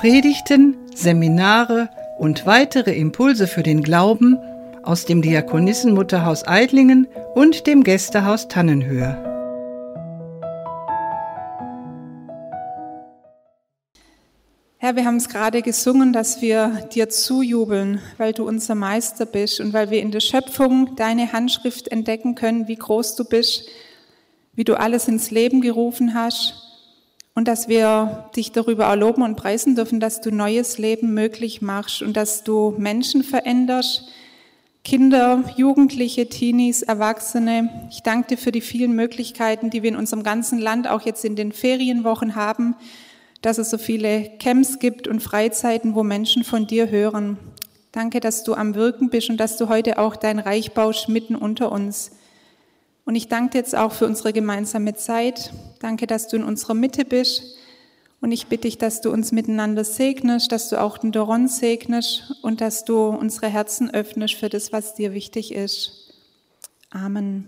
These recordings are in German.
Predigten, Seminare und weitere Impulse für den Glauben aus dem Diakonissenmutterhaus Eidlingen und dem Gästehaus Tannenhöhe. Herr, wir haben es gerade gesungen, dass wir dir zujubeln, weil du unser Meister bist und weil wir in der Schöpfung deine Handschrift entdecken können, wie groß du bist, wie du alles ins Leben gerufen hast und dass wir dich darüber auch loben und preisen dürfen, dass du neues Leben möglich machst und dass du Menschen veränderst, Kinder, Jugendliche, Teenies, Erwachsene. Ich danke dir für die vielen Möglichkeiten, die wir in unserem ganzen Land auch jetzt in den Ferienwochen haben, dass es so viele Camps gibt und Freizeiten, wo Menschen von dir hören. Danke, dass du am Wirken bist und dass du heute auch dein Reich baust mitten unter uns. Und ich danke dir jetzt auch für unsere gemeinsame Zeit. Danke, dass du in unserer Mitte bist. Und ich bitte dich, dass du uns miteinander segnest, dass du auch den Doron segnest und dass du unsere Herzen öffnest für das, was dir wichtig ist. Amen.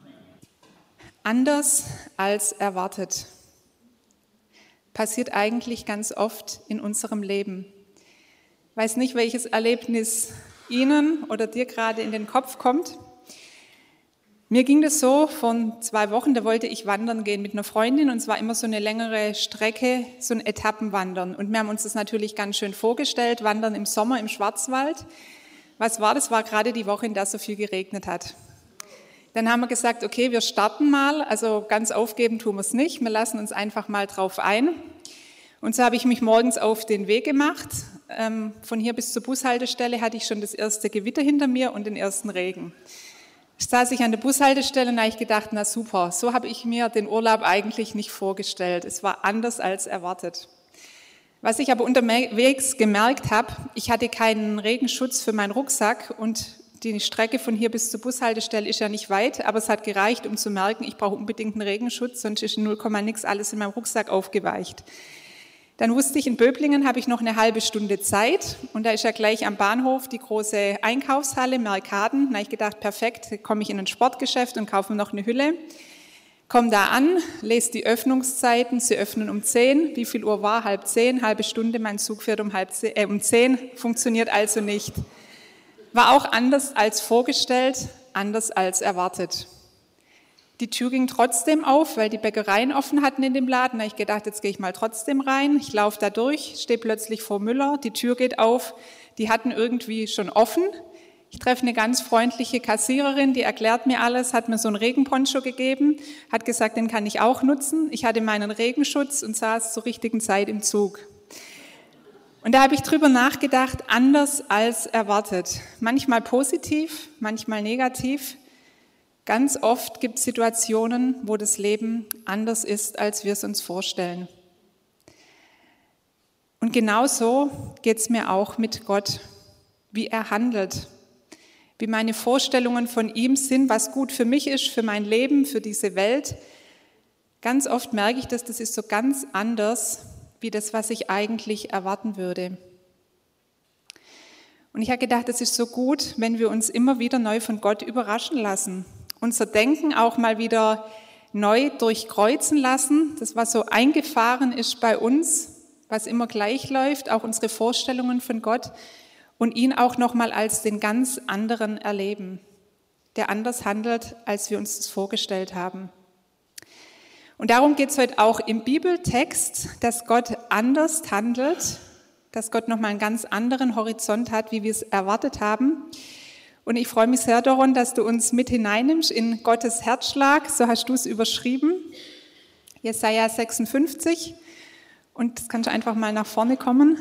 Anders als erwartet. Passiert eigentlich ganz oft in unserem Leben. Ich weiß nicht, welches Erlebnis Ihnen oder dir gerade in den Kopf kommt. Mir ging das so, vor 2 Wochen, da wollte ich wandern gehen mit einer Freundin und es war immer so eine längere Strecke, so ein Etappenwandern. Und wir haben uns das natürlich ganz schön vorgestellt, Wandern im Sommer im Schwarzwald. Was war das? War gerade die Woche, in der so viel geregnet hat. Dann haben wir gesagt, okay, wir starten mal, also ganz aufgeben tun wir es nicht, wir lassen uns einfach mal drauf ein. Und so habe ich mich morgens auf den Weg gemacht. Von hier bis zur Bushaltestelle hatte ich schon das erste Gewitter hinter mir und den ersten Regen. Saß ich an der Bushaltestelle und habe ich gedacht, na super, so habe ich mir den Urlaub eigentlich nicht vorgestellt. Es war anders als erwartet. Was ich aber unterwegs gemerkt habe, ich hatte keinen Regenschutz für meinen Rucksack und die Strecke von hier bis zur Bushaltestelle ist ja nicht weit, aber es hat gereicht, um zu merken, ich brauche unbedingt einen Regenschutz, sonst ist 0, nix alles in meinem Rucksack aufgeweicht. Dann wusste ich, in Böblingen habe ich noch eine halbe Stunde Zeit und da ist ja gleich am Bahnhof die große Einkaufshalle, Mercaden. Da habe ich gedacht, perfekt, da komme ich in ein Sportgeschäft und kaufe mir noch eine Hülle. Komme da an, lese die Öffnungszeiten, sie öffnen um 10. Wie viel Uhr war? 9:30, halbe Stunde, mein Zug fährt um 10, funktioniert also nicht. War auch anders als vorgestellt, anders als erwartet. Die Tür ging trotzdem auf, weil die Bäckereien offen hatten in dem Laden. Da habe ich gedacht, jetzt gehe ich mal trotzdem rein. Ich laufe da durch, stehe plötzlich vor Müller, die Tür geht auf. Die hatten irgendwie schon offen. Ich treffe eine ganz freundliche Kassiererin, die erklärt mir alles, hat mir so einen Regenponcho gegeben, hat gesagt, den kann ich auch nutzen. Ich hatte meinen Regenschutz und saß zur richtigen Zeit im Zug. Und da habe ich drüber nachgedacht, anders als erwartet. Manchmal positiv, manchmal negativ. Ganz oft gibt es Situationen, wo das Leben anders ist, als wir es uns vorstellen. Und genauso geht es mir auch mit Gott, wie er handelt, wie meine Vorstellungen von ihm sind, was gut für mich ist, für mein Leben, für diese Welt. Ganz oft merke ich, dass das ist so ganz anders, wie das, was ich eigentlich erwarten würde. Und ich habe gedacht, es ist so gut, wenn wir uns immer wieder neu von Gott überraschen lassen. Unser Denken auch mal wieder neu durchkreuzen lassen, das was so eingefahren ist bei uns, was immer gleich läuft, auch unsere Vorstellungen von Gott und ihn auch nochmal als den ganz anderen erleben, der anders handelt, als wir uns das vorgestellt haben. Und darum geht es heute auch im Bibeltext, dass Gott anders handelt, dass Gott nochmal einen ganz anderen Horizont hat, wie wir es erwartet haben. Und ich freue mich sehr, Doron, dass du uns mit hineinnimmst in Gottes Herzschlag, so hast du es überschrieben, Jesaja 56. Und das kannst du einfach mal nach vorne kommen.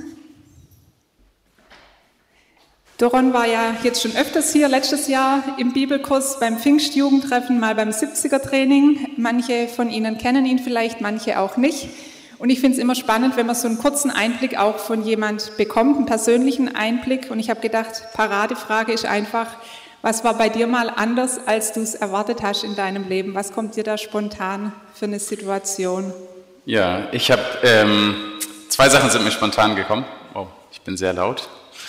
Doron war ja jetzt schon öfters hier, letztes Jahr im Bibelkurs beim Pfingstjugendtreffen, mal beim 70er-Training. Manche von Ihnen kennen ihn vielleicht, manche auch nicht. Und ich finde es immer spannend, wenn man so einen kurzen Einblick auch von jemand bekommt, einen persönlichen Einblick. Und ich habe gedacht, Paradefrage ist einfach, was war bei dir mal anders, als du es erwartet hast in deinem Leben? Was kommt dir da spontan für eine Situation? Ja, ich habe 2 Sachen sind mir spontan gekommen. Oh, ich bin sehr laut.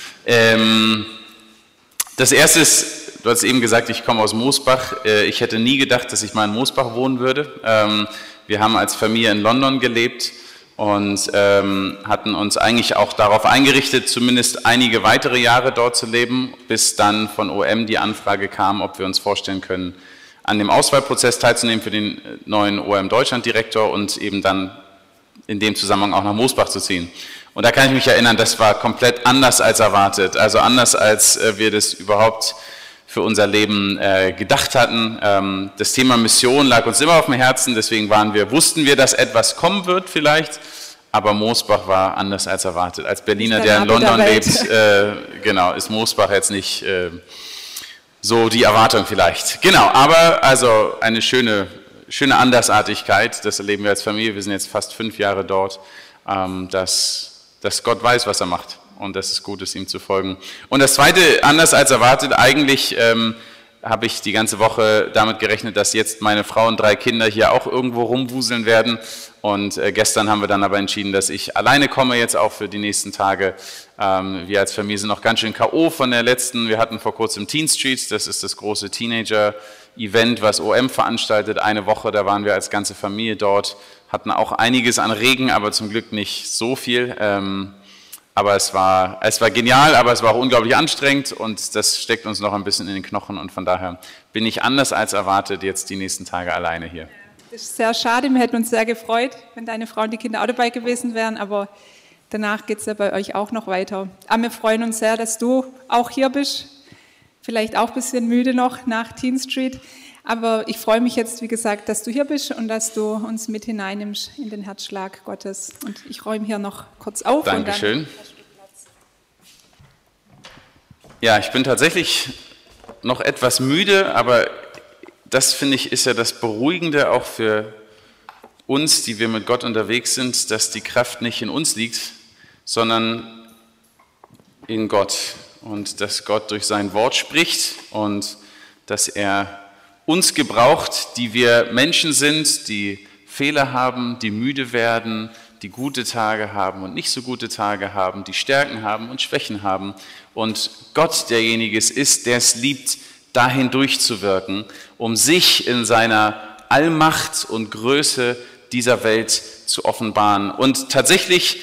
Das erste ist, du hast eben gesagt, ich komme aus Moosbach. Ich hätte nie gedacht, dass ich mal in Moosbach wohnen würde. Wir haben als Familie in London gelebt und hatten uns eigentlich auch darauf eingerichtet, zumindest einige weitere Jahre dort zu leben, bis dann von OM die Anfrage kam, ob wir uns vorstellen können, an dem Auswahlprozess teilzunehmen für den neuen OM Deutschland-Direktor und eben dann in dem Zusammenhang auch nach Mosbach zu ziehen. Und da kann ich mich erinnern, das war komplett anders als erwartet, also anders als wir das überhaupt für unser Leben gedacht hatten. Das Thema Mission lag uns immer auf dem Herzen, deswegen wussten wir, dass etwas kommen wird vielleicht, aber Mosbach war anders als erwartet. Als Berliner, der in London lebt, genau, ist Mosbach jetzt nicht so die Erwartung vielleicht. Genau, aber also eine schöne Andersartigkeit, das erleben wir als Familie, wir sind jetzt fast 5 Jahre dort, dass Gott weiß, was er macht. Und dass es gut ist, ihm zu folgen. Und das Zweite, anders als erwartet, eigentlich habe ich die ganze Woche damit gerechnet, dass jetzt meine Frau und 3 Kinder hier auch irgendwo rumwuseln werden. Und gestern haben wir dann aber entschieden, dass ich alleine komme, jetzt auch für die nächsten Tage. Wir als Familie sind noch ganz schön K.O. von der letzten. Wir hatten vor kurzem Teen Street, das ist das große Teenager-Event, was OM veranstaltet. Eine Woche, da waren wir als ganze Familie dort, hatten auch einiges an Regen, aber zum Glück nicht so viel. Aber es war genial, aber es war auch unglaublich anstrengend und das steckt uns noch ein bisschen in den Knochen und von daher bin ich anders als erwartet jetzt die nächsten Tage alleine hier. Das ist sehr schade, wir hätten uns sehr gefreut, wenn deine Frau und die Kinder auch dabei gewesen wären, aber danach geht es ja bei euch auch noch weiter. Aber wir freuen uns sehr, dass du auch hier bist, vielleicht auch ein bisschen müde noch nach Teen Street, aber ich freue mich jetzt, wie gesagt, dass du hier bist und dass du uns mit hineinnimmst in den Herzschlag Gottes. Und ich räume hier noch kurz auf. Dankeschön. Ja, ich bin tatsächlich noch etwas müde, aber das, finde ich, ist ja das Beruhigende auch für uns, die wir mit Gott unterwegs sind, dass die Kraft nicht in uns liegt, sondern in Gott. Und dass Gott durch sein Wort spricht und dass er uns gebraucht, die wir Menschen sind, die Fehler haben, die müde werden, die gute Tage haben und nicht so gute Tage haben, die Stärken haben und Schwächen haben. Und Gott derjenige ist, der es liebt, dahin durchzuwirken, um sich in seiner Allmacht und Größe dieser Welt zu offenbaren. Und tatsächlich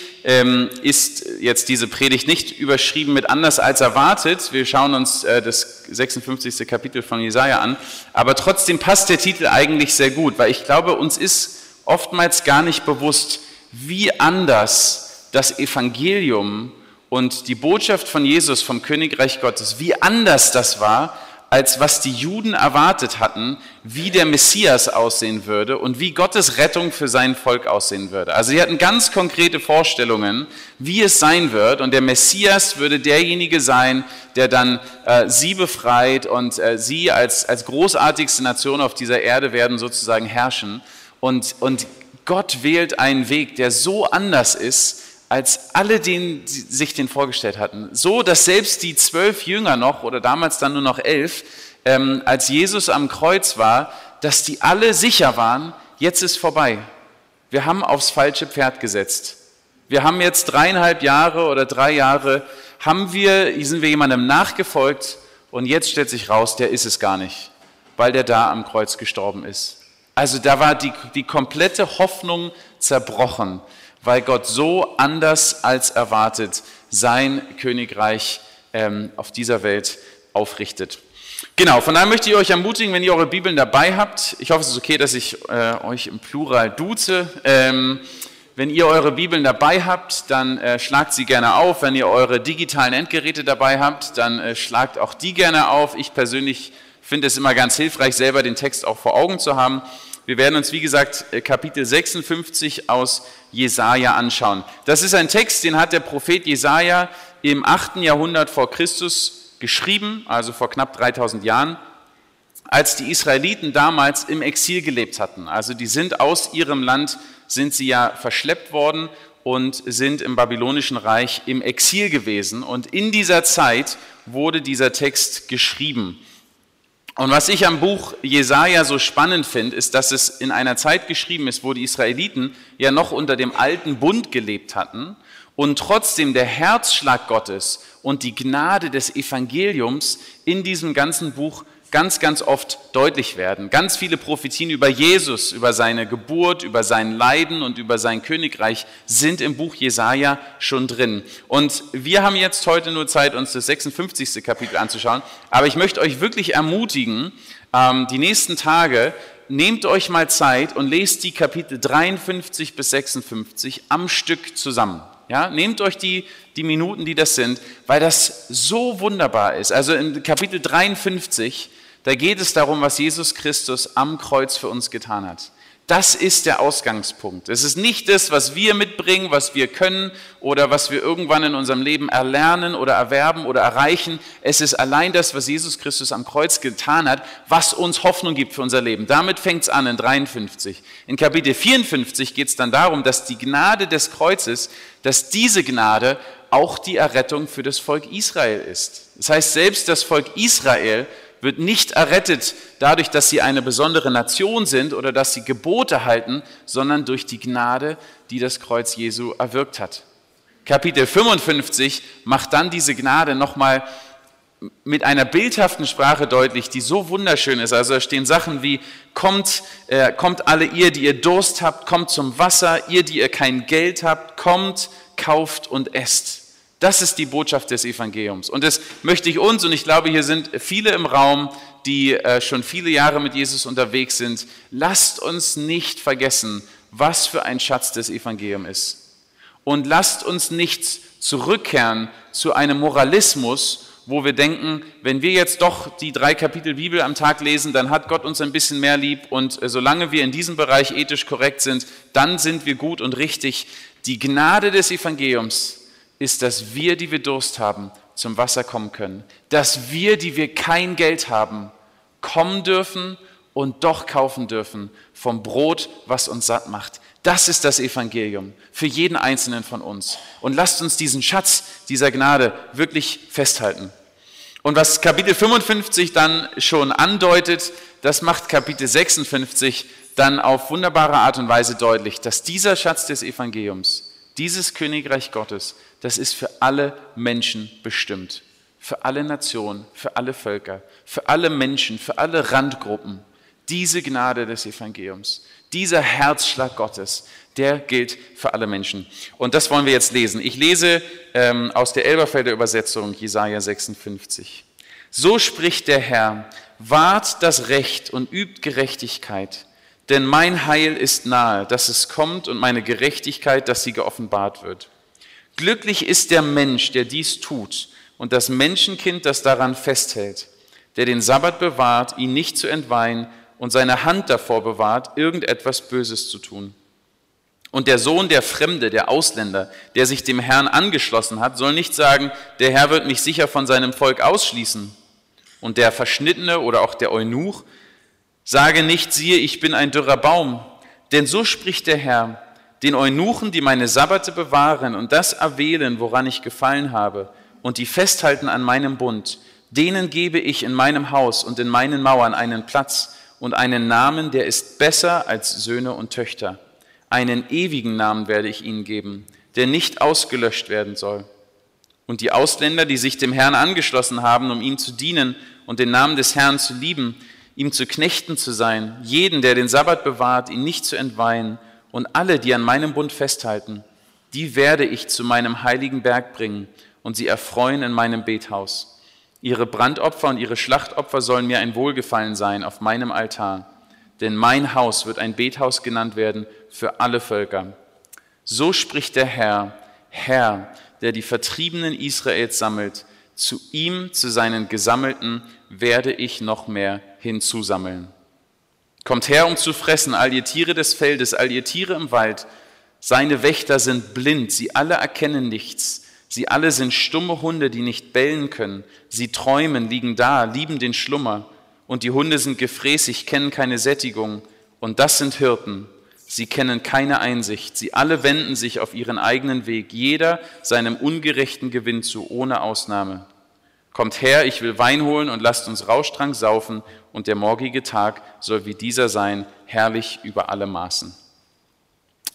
ist jetzt diese Predigt nicht überschrieben mit anders als erwartet. Wir schauen uns das 56. Kapitel von Jesaja an, aber trotzdem passt der Titel eigentlich sehr gut, weil ich glaube, uns ist oftmals gar nicht bewusst, wie anders das Evangelium und die Botschaft von Jesus vom Königreich Gottes, wie anders das war, als was die Juden erwartet hatten, wie der Messias aussehen würde und wie Gottes Rettung für sein Volk aussehen würde. Also sie hatten ganz konkrete Vorstellungen, wie es sein wird und der Messias würde derjenige sein, der dann sie befreit und sie als großartigste Nation auf dieser Erde werden sozusagen herrschen. Und Gott wählt einen Weg, der so anders ist, als alle, die sich den vorgestellt hatten. So, dass selbst die 12 Jünger noch, oder damals dann nur noch 11, als Jesus am Kreuz war, dass die alle sicher waren, jetzt ist vorbei. Wir haben aufs falsche Pferd gesetzt. Wir haben jetzt 3,5 Jahre oder 3 Jahre, sind wir jemandem nachgefolgt und jetzt stellt sich raus, der ist es gar nicht, weil der da am Kreuz gestorben ist. Also da war die komplette Hoffnung zerbrochen, weil Gott so anders als erwartet sein Königreich auf dieser Welt aufrichtet. Genau, von daher möchte ich euch ermutigen, wenn ihr eure Bibeln dabei habt, ich hoffe, es ist okay, dass ich euch im Plural duze, wenn ihr eure Bibeln dabei habt, dann schlagt sie gerne auf. Wenn ihr eure digitalen Endgeräte dabei habt, dann schlagt auch die gerne auf. Ich persönlich finde es immer ganz hilfreich, selber den Text auch vor Augen zu haben. Wir werden uns, wie gesagt, Kapitel 56 aus Jesaja anschauen. Das ist ein Text, den hat der Prophet Jesaja im 8. Jahrhundert vor Christus geschrieben, also vor knapp 3000 Jahren, als die Israeliten damals im Exil gelebt hatten. Also die sind aus ihrem Land, sind sie ja verschleppt worden und sind im babylonischen Reich im Exil gewesen. Und in dieser Zeit wurde dieser Text geschrieben. Und was ich am Buch Jesaja so spannend finde, ist, dass es in einer Zeit geschrieben ist, wo die Israeliten ja noch unter dem alten Bund gelebt hatten und trotzdem der Herzschlag Gottes und die Gnade des Evangeliums in diesem ganzen Buch ganz, ganz oft deutlich werden. Ganz viele Prophetien über Jesus, über seine Geburt, über sein Leiden und über sein Königreich sind im Buch Jesaja schon drin. Und wir haben jetzt heute nur Zeit, uns das 56. Kapitel anzuschauen, aber ich möchte euch wirklich ermutigen, die nächsten Tage, nehmt euch mal Zeit und lest die Kapitel 53 bis 56 am Stück zusammen. Ja, nehmt euch die Minuten, die das sind, weil das so wunderbar ist. Also in Kapitel 53, da geht es darum, was Jesus Christus am Kreuz für uns getan hat. Das ist der Ausgangspunkt. Es ist nicht das, was wir mitbringen, was wir können oder was wir irgendwann in unserem Leben erlernen oder erwerben oder erreichen. Es ist allein das, was Jesus Christus am Kreuz getan hat, was uns Hoffnung gibt für unser Leben. Damit fängt es an in 53. In Kapitel 54 geht es dann darum, dass die Gnade des Kreuzes, dass diese Gnade auch die Errettung für das Volk Israel ist. Das heißt, selbst das Volk Israel wird nicht errettet dadurch, dass sie eine besondere Nation sind oder dass sie Gebote halten, sondern durch die Gnade, die das Kreuz Jesu erwirkt hat. Kapitel 55 macht dann diese Gnade nochmal mit einer bildhaften Sprache deutlich, die so wunderschön ist. Also da stehen Sachen wie, kommt alle ihr, die ihr Durst habt, kommt zum Wasser, ihr, die ihr kein Geld habt, kommt, kauft und esst. Das ist die Botschaft des Evangeliums. Und das möchte ich uns, und ich glaube, hier sind viele im Raum, die schon viele Jahre mit Jesus unterwegs sind, lasst uns nicht vergessen, was für ein Schatz das Evangelium ist. Und lasst uns nicht zurückkehren zu einem Moralismus, wo wir denken, wenn wir jetzt doch die 3 Kapitel Bibel am Tag lesen, dann hat Gott uns ein bisschen mehr lieb und solange wir in diesem Bereich ethisch korrekt sind, dann sind wir gut und richtig. Die Gnade des Evangeliums ist, dass wir, die wir Durst haben, zum Wasser kommen können. Dass wir, die wir kein Geld haben, kommen dürfen und doch kaufen dürfen vom Brot, was uns satt macht. Das ist das Evangelium für jeden Einzelnen von uns. Und lasst uns diesen Schatz dieser Gnade wirklich festhalten. Und was Kapitel 55 dann schon andeutet, das macht Kapitel 56 dann auf wunderbare Art und Weise deutlich, dass dieser Schatz des Evangeliums, dieses Königreich Gottes, das ist für alle Menschen bestimmt. Für alle Nationen, für alle Völker, für alle Menschen, für alle Randgruppen. Diese Gnade des Evangeliums, dieser Herzschlag Gottes, der gilt für alle Menschen. Und das wollen wir jetzt lesen. Ich lese aus der Elberfelder Übersetzung Jesaja 56. So spricht der Herr, wahrt das Recht und übt Gerechtigkeit. Denn mein Heil ist nahe, dass es kommt und meine Gerechtigkeit, dass sie geoffenbart wird. Glücklich ist der Mensch, der dies tut und das Menschenkind, das daran festhält, der den Sabbat bewahrt, ihn nicht zu entweihen und seine Hand davor bewahrt, irgendetwas Böses zu tun. Und der Sohn, der Fremde, der Ausländer, der sich dem Herrn angeschlossen hat, soll nicht sagen, der Herr wird mich sicher von seinem Volk ausschließen. Und der Verschnittene oder auch der Eunuch, sage nicht, siehe, ich bin ein dürrer Baum, denn so spricht der Herr, den Eunuchen, die meine Sabbate bewahren und das erwählen, woran ich gefallen habe, und die festhalten an meinem Bund, denen gebe ich in meinem Haus und in meinen Mauern einen Platz und einen Namen, der ist besser als Söhne und Töchter. Einen ewigen Namen werde ich ihnen geben, der nicht ausgelöscht werden soll. Und die Ausländer, die sich dem Herrn angeschlossen haben, um ihm zu dienen und den Namen des Herrn zu lieben, ihm zu Knechten zu sein, jeden, der den Sabbat bewahrt, ihn nicht zu entweihen, und alle, die an meinem Bund festhalten, die werde ich zu meinem heiligen Berg bringen und sie erfreuen in meinem Bethaus. Ihre Brandopfer und ihre Schlachtopfer sollen mir ein Wohlgefallen sein auf meinem Altar, denn mein Haus wird ein Bethaus genannt werden für alle Völker. So spricht der Herr, Herr, der die Vertriebenen Israels sammelt, zu ihm, zu seinen Gesammelten, werde ich noch mehr hinzusammeln. Kommt her, um zu fressen, all ihr Tiere des Feldes, all ihr Tiere im Wald. Seine Wächter sind blind, sie alle erkennen nichts. Sie alle sind stumme Hunde, die nicht bellen können. Sie träumen, liegen da, lieben den Schlummer. Und die Hunde sind gefräßig, kennen keine Sättigung. Und das sind Hirten. Sie kennen keine Einsicht. Sie alle wenden sich auf ihren eigenen Weg, jeder seinem ungerechten Gewinn zu, ohne Ausnahme. Kommt her, ich will Wein holen und lasst uns Rauschtrank saufen, und der morgige Tag soll wie dieser sein, herrlich über alle Maßen.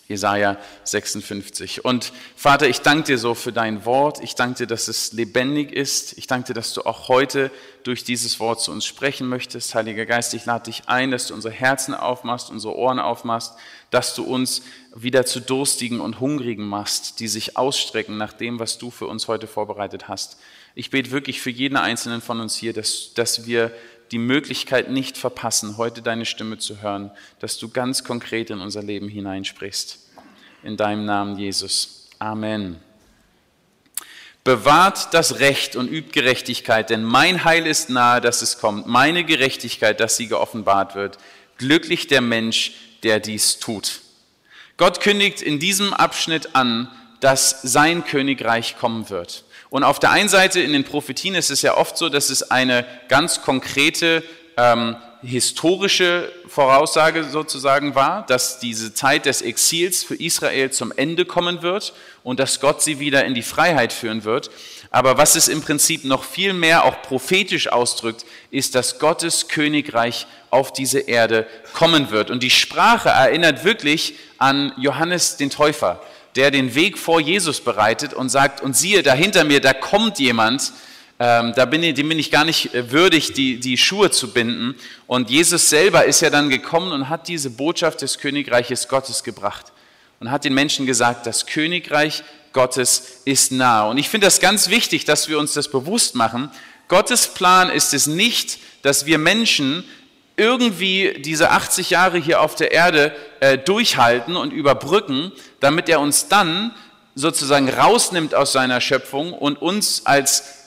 Jesaja 56. Und Vater, ich danke dir so für dein Wort. Ich danke dir, dass es lebendig ist. Ich danke dir, dass du auch heute durch dieses Wort zu uns sprechen möchtest. Heiliger Geist, ich lade dich ein, dass du unsere Herzen aufmachst, unsere Ohren aufmachst, dass du uns wieder zu Durstigen und Hungrigen machst, die sich ausstrecken nach dem, was du für uns heute vorbereitet hast. Ich bete wirklich für jeden Einzelnen von uns hier, dass wir die Möglichkeit nicht verpassen, heute deine Stimme zu hören, dass du ganz konkret in unser Leben hineinsprichst. In deinem Namen, Jesus. Amen. Bewahrt das Recht und übt Gerechtigkeit, denn mein Heil ist nahe, dass es kommt. Meine Gerechtigkeit, dass sie geoffenbart wird. Glücklich der Mensch, der dies tut. Gott kündigt in diesem Abschnitt an, dass sein Königreich kommen wird. Und auf der einen Seite in den Prophetien ist es ja oft so, dass es eine ganz konkrete historische Voraussage sozusagen war, dass diese Zeit des Exils für Israel zum Ende kommen wird und dass Gott sie wieder in die Freiheit führen wird. Aber was es im Prinzip noch viel mehr auch prophetisch ausdrückt, ist, dass Gottes Königreich auf diese Erde kommen wird. Und die Sprache erinnert wirklich an Johannes den Täufer, der den Weg vor Jesus bereitet und sagt, und siehe, da hinter mir, da kommt jemand, dem bin ich gar nicht würdig, die Schuhe zu binden. Und Jesus selber ist ja dann gekommen und hat diese Botschaft des Königreiches Gottes gebracht und hat den Menschen gesagt, das Königreich Gottes ist nahe. Und ich finde das ganz wichtig, dass wir uns das bewusst machen. Gottes Plan ist es nicht, dass wir Menschen irgendwie diese 80 Jahre hier auf der Erde durchhalten und überbrücken, damit er uns dann sozusagen rausnimmt aus seiner Schöpfung und uns als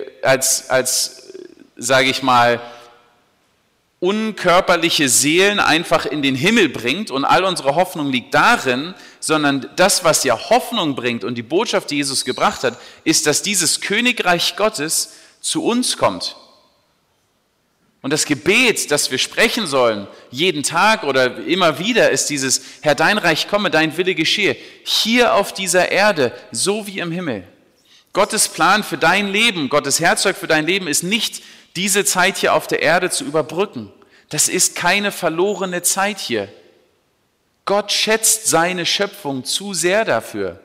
sage ich mal, unkörperliche Seelen einfach in den Himmel bringt und all unsere Hoffnung liegt darin, sondern das, was ja Hoffnung bringt und die Botschaft, die Jesus gebracht hat, ist, dass dieses Königreich Gottes zu uns kommt. Und das Gebet, das wir sprechen sollen, jeden Tag oder immer wieder, ist dieses, Herr, dein Reich komme, dein Wille geschehe, hier auf dieser Erde, so wie im Himmel. Gottes Plan für dein Leben, Gottes Herzschlag für dein Leben ist nicht, diese Zeit hier auf der Erde zu überbrücken. Das ist keine verlorene Zeit hier. Gott schätzt seine Schöpfung zu sehr dafür.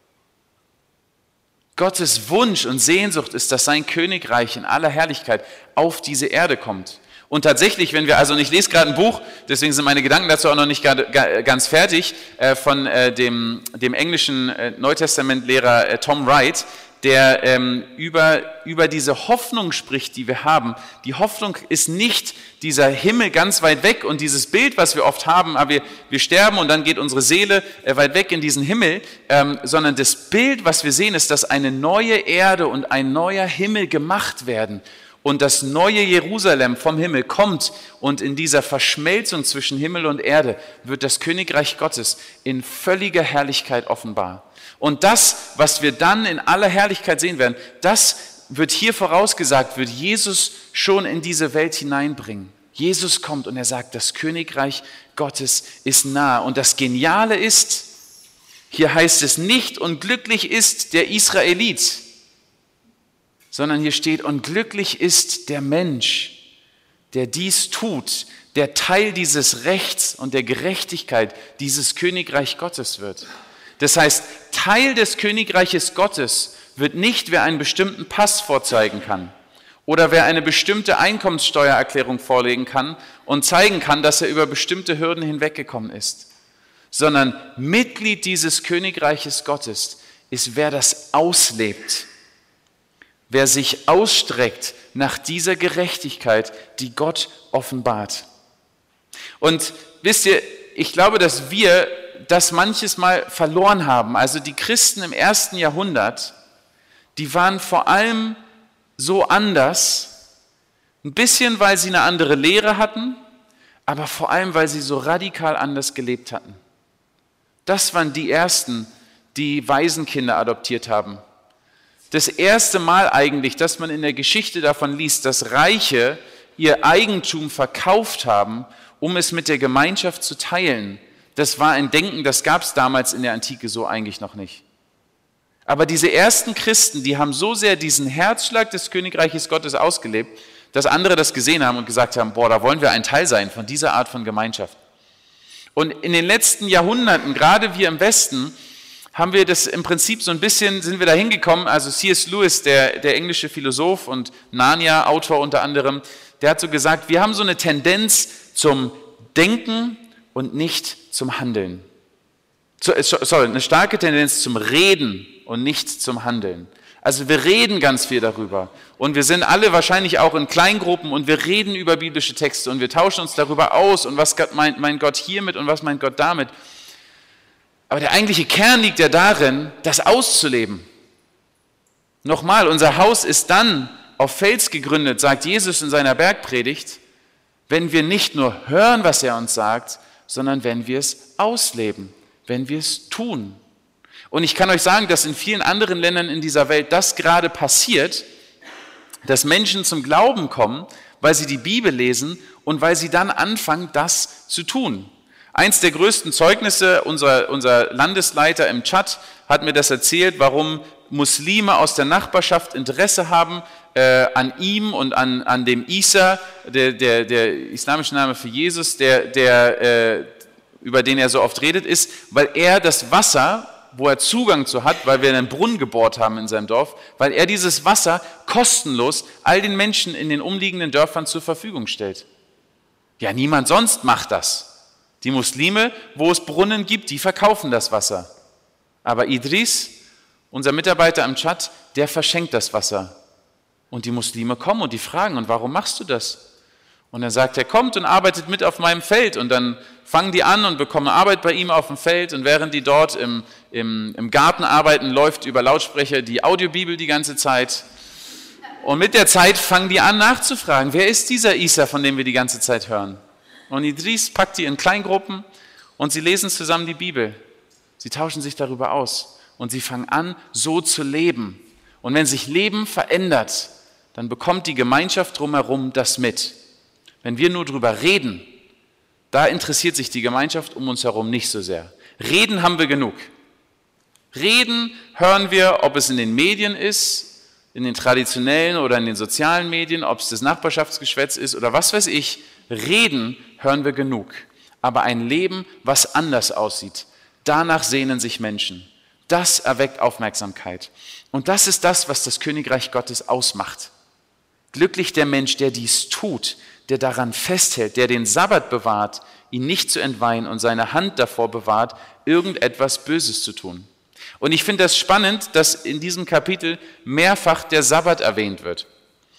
Gottes Wunsch und Sehnsucht ist, dass sein Königreich in aller Herrlichkeit auf diese Erde kommt. Und tatsächlich, wenn wir, also ich lese gerade ein Buch, deswegen sind meine Gedanken dazu auch noch nicht ganz fertig, von dem englischen Neutestamentlehrer Tom Wright, der über diese Hoffnung spricht, die wir haben. Die Hoffnung ist nicht dieser Himmel ganz weit weg und dieses Bild, was wir oft haben, aber wir sterben und dann geht unsere Seele weit weg in diesen Himmel, sondern das Bild, was wir sehen, ist, dass eine neue Erde und ein neuer Himmel gemacht werden und das neue Jerusalem vom Himmel kommt und in dieser Verschmelzung zwischen Himmel und Erde wird das Königreich Gottes in völliger Herrlichkeit offenbar. Und das, was wir dann in aller Herrlichkeit sehen werden, das wird hier vorausgesagt, wird Jesus schon in diese Welt hineinbringen. Jesus kommt und er sagt, das Königreich Gottes ist nah. Und das Geniale ist, hier heißt es nicht, und glücklich ist der Israelit, sondern hier steht, und glücklich ist der Mensch, der dies tut, der Teil dieses Rechts und der Gerechtigkeit dieses Königreich Gottes wird. Das heißt, Teil des Königreiches Gottes wird nicht, wer einen bestimmten Pass vorzeigen kann oder wer eine bestimmte Einkommenssteuererklärung vorlegen kann und zeigen kann, dass er über bestimmte Hürden hinweggekommen ist, sondern Mitglied dieses Königreiches Gottes ist, wer das auslebt, wer sich ausstreckt nach dieser Gerechtigkeit, die Gott offenbart. Und wisst ihr, ich glaube, dass wir das manches Mal verloren haben. Also die Christen im 1. Jahrhundert, die waren vor allem so anders, ein bisschen, weil sie eine andere Lehre hatten, aber vor allem, weil sie so radikal anders gelebt hatten. Das waren die Ersten, die Waisenkinder adoptiert haben. Das erste Mal eigentlich, dass man in der Geschichte davon liest, dass Reiche ihr Eigentum verkauft haben, um es mit der Gemeinschaft zu teilen. Das war ein Denken, das gab es damals in der Antike so eigentlich noch nicht. Aber diese ersten Christen, die haben so sehr diesen Herzschlag des Königreiches Gottes ausgelebt, dass andere das gesehen haben und gesagt haben, boah, da wollen wir ein Teil sein von dieser Art von Gemeinschaft. Und in den letzten Jahrhunderten, gerade wir im Westen, haben wir das im Prinzip so ein bisschen, sind wir da hingekommen, also C.S. Lewis, der englische Philosoph und Narnia-Autor unter anderem, der hat so gesagt, wir haben so eine Tendenz zum Denken und nicht zum Handeln. Eine starke Tendenz zum Reden und nicht zum Handeln. Also wir reden ganz viel darüber und wir sind alle wahrscheinlich auch in Kleingruppen und wir reden über biblische Texte und wir tauschen uns darüber aus und was meint Gott hiermit und was meint Gott damit. Aber der eigentliche Kern liegt ja darin, das auszuleben. Nochmal, unser Haus ist dann auf Fels gegründet, sagt Jesus in seiner Bergpredigt, wenn wir nicht nur hören, was er uns sagt, sondern wenn wir es ausleben, wenn wir es tun. Und ich kann euch sagen, dass in vielen anderen Ländern in dieser Welt das gerade passiert, dass Menschen zum Glauben kommen, weil sie die Bibel lesen und weil sie dann anfangen, das zu tun. Eins der größten Zeugnisse, unser Landesleiter im Tschad hat mir das erzählt, warum Muslime aus der Nachbarschaft Interesse haben an ihm und an dem Isa, der islamische Name für Jesus, über den er so oft redet, ist, weil er das Wasser, wo er Zugang zu hat, weil wir einen Brunnen gebohrt haben in seinem Dorf, weil er dieses Wasser kostenlos all den Menschen in den umliegenden Dörfern zur Verfügung stellt. Ja, niemand sonst macht das. Die Muslime, wo es Brunnen gibt, die verkaufen das Wasser. Aber Idris, unser Mitarbeiter im Tschad, der verschenkt das Wasser. Und die Muslime kommen und die fragen, und warum machst du das? Und dann sagt er, kommt und arbeitet mit auf meinem Feld. Und dann fangen die an und bekommen Arbeit bei ihm auf dem Feld. Und während die dort im Garten arbeiten, läuft über Lautsprecher die Audiobibel die ganze Zeit. Und mit der Zeit fangen die an nachzufragen, wer ist dieser Isa, von dem wir die ganze Zeit hören? Und Idris packt die in Kleingruppen und sie lesen zusammen die Bibel. Sie tauschen sich darüber aus und sie fangen an, so zu leben. Und wenn sich Leben verändert, dann bekommt die Gemeinschaft drumherum das mit. Wenn wir nur drüber reden, da interessiert sich die Gemeinschaft um uns herum nicht so sehr. Reden haben wir genug. Reden hören wir, ob es in den Medien ist, in den traditionellen oder in den sozialen Medien, ob es das Nachbarschaftsgeschwätz ist oder was weiß ich. Reden hören wir genug, aber ein Leben, was anders aussieht, danach sehnen sich Menschen. Das erweckt Aufmerksamkeit. Und das ist das, was das Königreich Gottes ausmacht. Glücklich der Mensch, der dies tut, der daran festhält, der den Sabbat bewahrt, ihn nicht zu entweihen und seine Hand davor bewahrt, irgendetwas Böses zu tun. Und ich finde das spannend, dass in diesem Kapitel mehrfach der Sabbat erwähnt wird.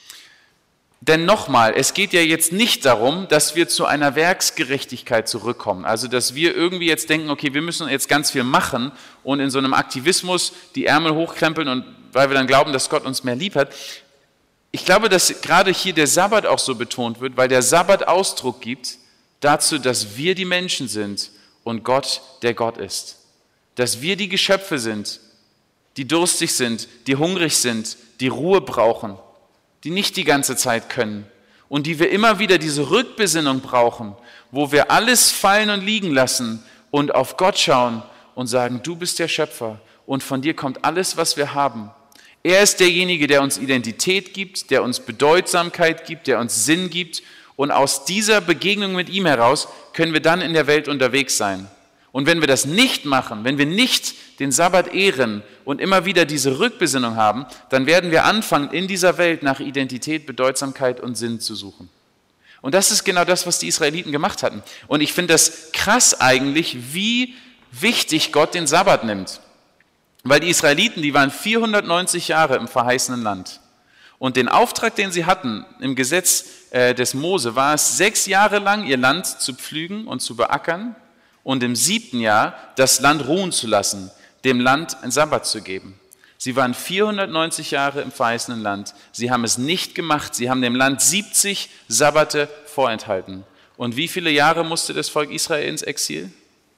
Denn nochmal, es geht ja jetzt nicht darum, dass wir zu einer Werksgerechtigkeit zurückkommen. Also, dass wir irgendwie jetzt denken, okay, wir müssen jetzt ganz viel machen und in so einem Aktivismus die Ärmel hochkrempeln und weil wir dann glauben, dass Gott uns mehr lieb hat. Ich glaube, dass gerade hier der Sabbat auch so betont wird, weil der Sabbat Ausdruck gibt dazu, dass wir die Menschen sind und Gott der Gott ist. Dass wir die Geschöpfe sind, die durstig sind, die hungrig sind, die Ruhe brauchen, die nicht die ganze Zeit können und die wir immer wieder diese Rückbesinnung brauchen, wo wir alles fallen und liegen lassen und auf Gott schauen und sagen, du bist der Schöpfer und von dir kommt alles, was wir haben. Er ist derjenige, der uns Identität gibt, der uns Bedeutsamkeit gibt, der uns Sinn gibt und aus dieser Begegnung mit ihm heraus können wir dann in der Welt unterwegs sein. Und wenn wir das nicht machen, wenn wir nicht den Sabbat ehren und immer wieder diese Rückbesinnung haben, dann werden wir anfangen, in dieser Welt nach Identität, Bedeutsamkeit und Sinn zu suchen. Und das ist genau das, was die Israeliten gemacht hatten. Und ich finde das krass eigentlich, wie wichtig Gott den Sabbat nimmt. Weil die Israeliten, die waren 490 Jahre im verheißenen Land. Und den Auftrag, den sie hatten im Gesetz des Mose, war es, 6 Jahre lang ihr Land zu pflügen und zu beackern und im 7. Jahr das Land ruhen zu lassen, dem Land einen Sabbat zu geben. Sie waren 490 Jahre im verheißenen Land. Sie haben es nicht gemacht. Sie haben dem Land 70 Sabbate vorenthalten. Und wie viele Jahre musste das Volk Israel ins Exil?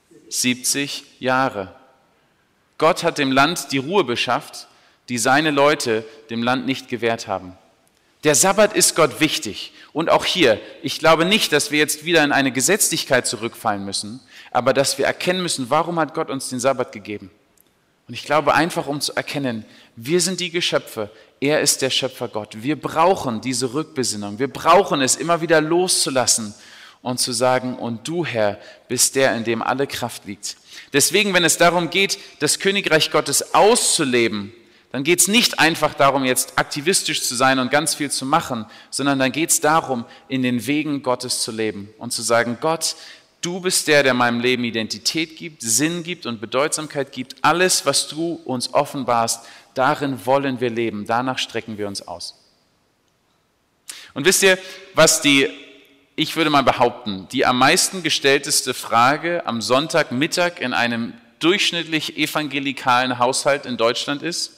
70 Jahre. Gott hat dem Land die Ruhe beschafft, die seine Leute dem Land nicht gewährt haben. Der Sabbat ist Gott wichtig. Und auch hier, ich glaube nicht, dass wir jetzt wieder in eine Gesetzlichkeit zurückfallen müssen, aber dass wir erkennen müssen, warum hat Gott uns den Sabbat gegeben? Und ich glaube einfach, um zu erkennen, wir sind die Geschöpfe, er ist der Schöpfer Gott. Wir brauchen diese Rückbesinnung, wir brauchen es immer wieder loszulassen und zu sagen, und du, Herr, bist der, in dem alle Kraft liegt. Deswegen, wenn es darum geht, das Königreich Gottes auszuleben, dann geht es nicht einfach darum, jetzt aktivistisch zu sein und ganz viel zu machen, sondern dann geht es darum, in den Wegen Gottes zu leben und zu sagen, Gott, du bist der, der meinem Leben Identität gibt, Sinn gibt und Bedeutsamkeit gibt. Alles, was du uns offenbarst, darin wollen wir leben, danach strecken wir uns aus. Und wisst ihr, was ich würde mal behaupten, die am meisten gestellteste Frage am Sonntagmittag in einem durchschnittlich evangelikalen Haushalt in Deutschland ist?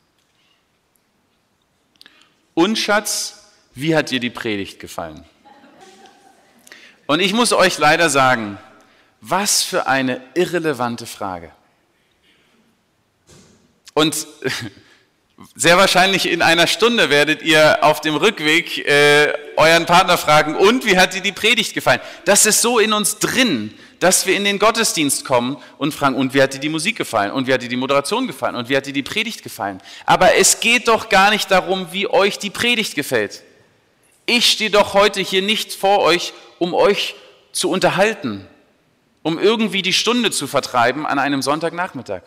Und Schatz, wie hat dir die Predigt gefallen? Und ich muss euch leider sagen, was für eine irrelevante Frage. Und sehr wahrscheinlich in einer Stunde werdet ihr auf dem Rückweg euren Partner fragen, und wie hat dir die Predigt gefallen? Das ist so in uns drin, dass wir in den Gottesdienst kommen und fragen, und wie hat dir die Musik gefallen? Und wie hat dir die Moderation gefallen? Und wie hat dir die Predigt gefallen? Aber es geht doch gar nicht darum, wie euch die Predigt gefällt. Ich stehe doch heute hier nicht vor euch, um euch zu unterhalten, um irgendwie die Stunde zu vertreiben an einem Sonntagnachmittag.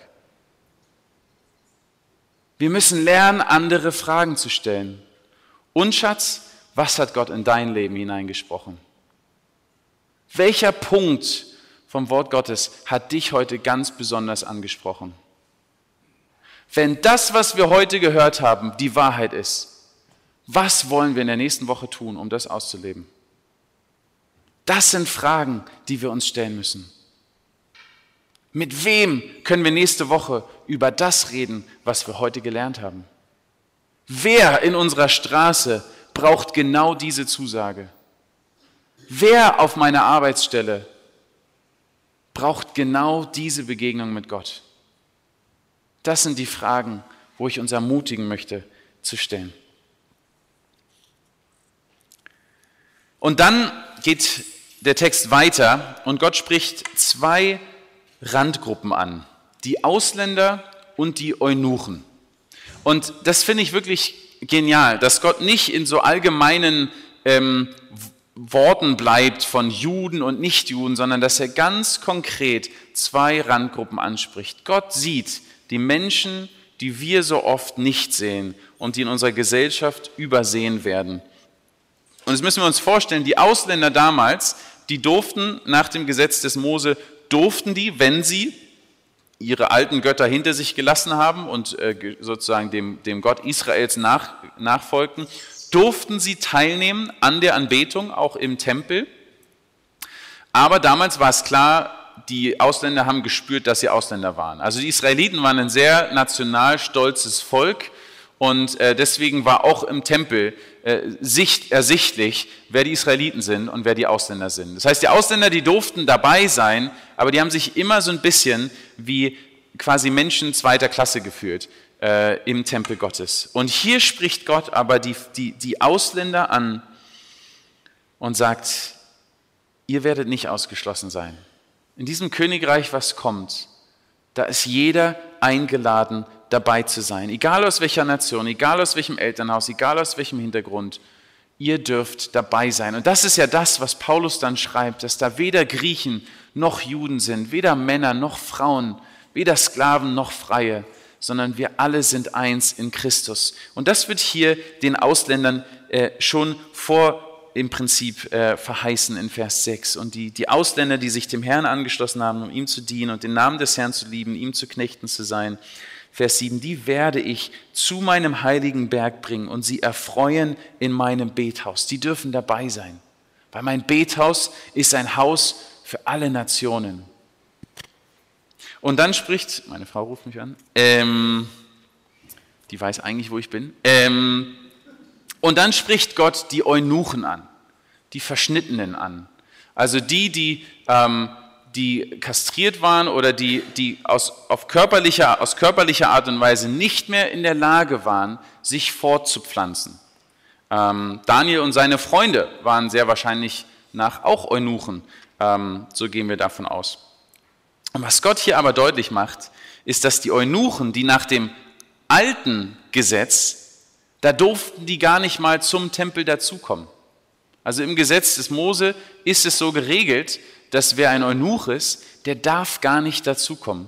Wir müssen lernen, andere Fragen zu stellen. Und Schatz, was hat Gott in dein Leben hineingesprochen? Welcher Punkt vom Wort Gottes hat dich heute ganz besonders angesprochen? Wenn das, was wir heute gehört haben, die Wahrheit ist, was wollen wir in der nächsten Woche tun, um das auszuleben? Das sind Fragen, die wir uns stellen müssen. Mit wem können wir nächste Woche über das reden, was wir heute gelernt haben? Wer in unserer Straße braucht genau diese Zusage? Wer auf meiner Arbeitsstelle braucht genau diese Begegnung mit Gott? Das sind die Fragen, wo ich uns ermutigen möchte, zu stellen. Und dann geht der Text weiter und Gott spricht zwei Randgruppen an, die Ausländer und die Eunuchen. Und das finde ich wirklich genial, dass Gott nicht in so allgemeinen Worten bleibt von Juden und Nichtjuden, sondern dass er ganz konkret zwei Randgruppen anspricht. Gott sieht die Menschen, die wir so oft nicht sehen und die in unserer Gesellschaft übersehen werden. Und das müssen wir uns vorstellen, die Ausländer damals, die durften nach dem Gesetz des Mose, wenn sie ihre alten Götter hinter sich gelassen haben und sozusagen dem Gott Israels nachfolgten, durften sie teilnehmen an der Anbetung, auch im Tempel. Aber damals war es klar, die Ausländer haben gespürt, dass sie Ausländer waren. Also die Israeliten waren ein sehr national stolzes Volk und deswegen war auch im Tempel ersichtlich, wer die Israeliten sind und wer die Ausländer sind. Das heißt, die Ausländer, die durften dabei sein, aber die haben sich immer so ein bisschen wie quasi Menschen zweiter Klasse gefühlt im Tempel Gottes. Und hier spricht Gott aber die Ausländer an und sagt, ihr werdet nicht ausgeschlossen sein. In diesem Königreich, was kommt, da ist jeder eingeladen, dabei zu sein. Egal aus welcher Nation, egal aus welchem Elternhaus, egal aus welchem Hintergrund, ihr dürft dabei sein. Und das ist ja das, was Paulus dann schreibt, dass da weder Griechen noch Juden sind, weder Männer noch Frauen, weder Sklaven noch Freie, sondern wir alle sind eins in Christus. Und das wird hier den Ausländern schon im Prinzip verheißen in Vers 6. Und die Ausländer, die sich dem Herrn angeschlossen haben, um ihm zu dienen und den Namen des Herrn zu lieben, ihm zu Knechten zu sein, Vers 7, die werde ich zu meinem heiligen Berg bringen und sie erfreuen in meinem Bethaus. Die dürfen dabei sein, weil mein Bethaus ist ein Haus für alle Nationen. Und dann spricht, meine Frau ruft mich an, die weiß eigentlich, wo ich bin, und dann spricht Gott die Eunuchen an, die Verschnittenen an. Also die kastriert waren oder die aus körperlicher Art und Weise nicht mehr in der Lage waren, sich fortzupflanzen. Daniel und seine Freunde waren sehr wahrscheinlich auch Eunuchen, so gehen wir davon aus. Und was Gott hier aber deutlich macht, ist, dass die Eunuchen, die nach dem alten Gesetz, da durften die gar nicht mal zum Tempel dazukommen. Also im Gesetz des Mose ist es so geregelt, dass wer ein Eunuch ist, der darf gar nicht dazukommen.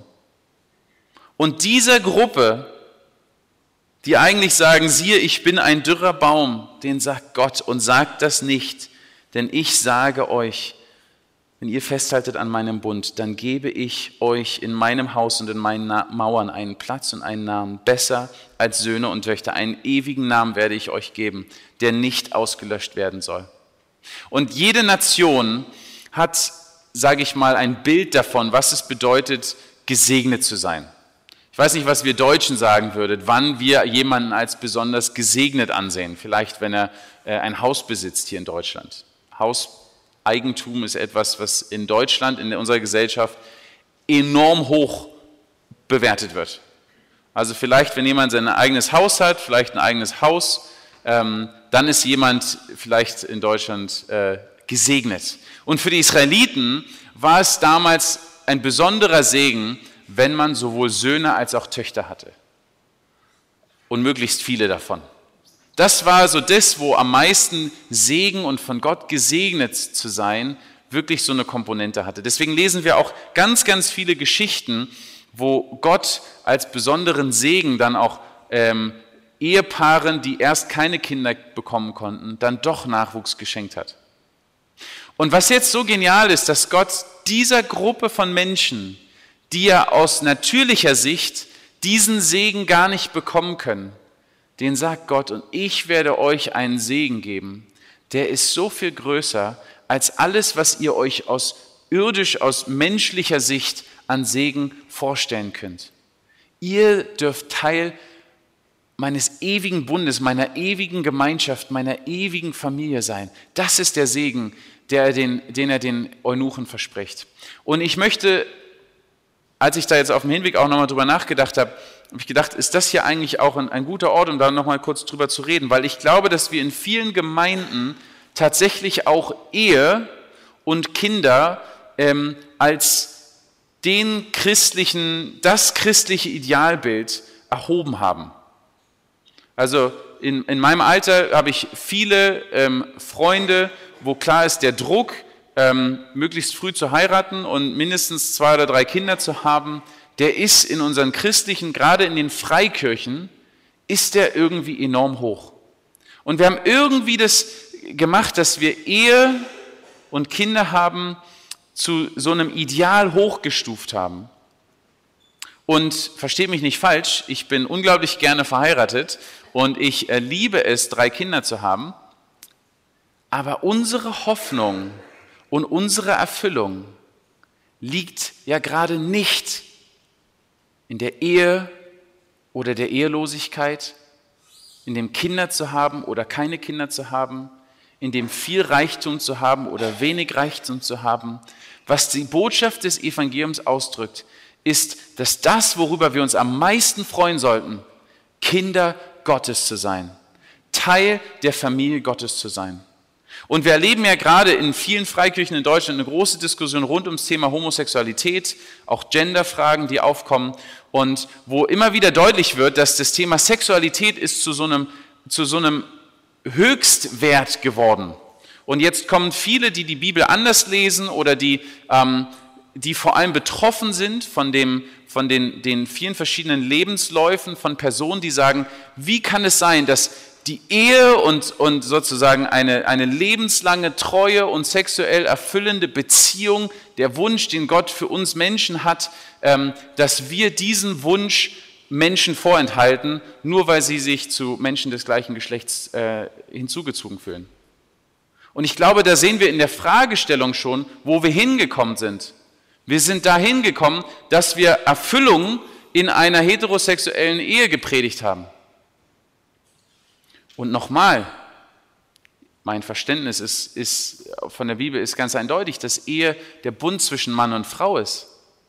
Und dieser Gruppe, die eigentlich sagen, siehe, ich bin ein dürrer Baum, den sagt Gott und sagt das nicht, denn ich sage euch, wenn ihr festhaltet an meinem Bund, dann gebe ich euch in meinem Haus und in meinen Mauern einen Platz und einen Namen, besser als Söhne und Töchter. Einen ewigen Namen werde ich euch geben, der nicht ausgelöscht werden soll. Und jede Nation hat, sage ich mal, ein Bild davon, was es bedeutet, gesegnet zu sein. Ich weiß nicht, was wir Deutschen sagen würden, wann wir jemanden als besonders gesegnet ansehen. Vielleicht, wenn er ein Haus besitzt hier in Deutschland. Hauseigentum ist etwas, was in Deutschland, in unserer Gesellschaft enorm hoch bewertet wird. Also vielleicht, wenn jemand sein eigenes Haus hat, vielleicht ein eigenes Haus, dann ist jemand vielleicht in Deutschland gesegnet. Und für die Israeliten war es damals ein besonderer Segen, wenn man sowohl Söhne als auch Töchter hatte. Und möglichst viele davon. Das war so das, wo am meisten Segen und von Gott gesegnet zu sein, wirklich so eine Komponente hatte. Deswegen lesen wir auch ganz, ganz viele Geschichten, wo Gott als besonderen Segen dann auch Ehepaaren, die erst keine Kinder bekommen konnten, dann doch Nachwuchs geschenkt hat. Und was jetzt so genial ist, dass Gott dieser Gruppe von Menschen, die ja aus natürlicher Sicht diesen Segen gar nicht bekommen können, den sagt Gott, und ich werde euch einen Segen geben, der ist so viel größer als alles, was ihr euch aus menschlicher Sicht an Segen vorstellen könnt. Ihr dürft Teil meines ewigen Bundes, meiner ewigen Gemeinschaft, meiner ewigen Familie sein. Das ist der Segen, den er den Eunuchen verspricht. Und ich möchte, als ich da jetzt auf dem Hinweg auch nochmal drüber nachgedacht habe, habe ich gedacht, ist das hier eigentlich auch ein guter Ort, um da nochmal kurz drüber zu reden, weil ich glaube, dass wir in vielen Gemeinden tatsächlich auch Ehe und Kinder als das christliche Idealbild erhoben haben. Also in meinem Alter habe ich viele Freunde, wo klar ist, der Druck, möglichst früh zu heiraten und mindestens 2 oder 3 Kinder zu haben, der ist in unseren christlichen, gerade in den Freikirchen, ist der irgendwie enorm hoch. Und wir haben irgendwie das gemacht, dass wir Ehe und Kinder haben zu so einem Ideal hochgestuft haben. Und versteht mich nicht falsch, ich bin unglaublich gerne verheiratet und ich liebe es, 3 Kinder zu haben. Aber unsere Hoffnung und unsere Erfüllung liegt ja gerade nicht in der Ehe oder der Ehelosigkeit, in dem Kinder zu haben oder keine Kinder zu haben, in dem viel Reichtum zu haben oder wenig Reichtum zu haben. Was die Botschaft des Evangeliums ausdrückt, ist, dass das, worüber wir uns am meisten freuen sollten, Kinder Gottes zu sein, Teil der Familie Gottes zu sein. Und wir erleben ja gerade in vielen Freikirchen in Deutschland eine große Diskussion rund ums Thema Homosexualität, auch Genderfragen, die aufkommen und wo immer wieder deutlich wird, dass das Thema Sexualität ist zu so einem Höchstwert geworden. Und jetzt kommen viele, die die Bibel anders lesen oder die vor allem betroffen sind von den vielen verschiedenen Lebensläufen von Personen, die sagen, wie kann es sein, dass die Ehe und sozusagen eine lebenslange, treue und sexuell erfüllende Beziehung, der Wunsch, den Gott für uns Menschen hat, dass wir diesen Wunsch Menschen vorenthalten, nur weil sie sich zu Menschen des gleichen Geschlechts hinzugezogen fühlen. Und ich glaube, da sehen wir in der Fragestellung schon, wo wir hingekommen sind. Wir sind dahin gekommen, dass wir Erfüllung in einer heterosexuellen Ehe gepredigt haben. Und nochmal, mein Verständnis ist von der Bibel ist ganz eindeutig, dass Ehe der Bund zwischen Mann und Frau ist.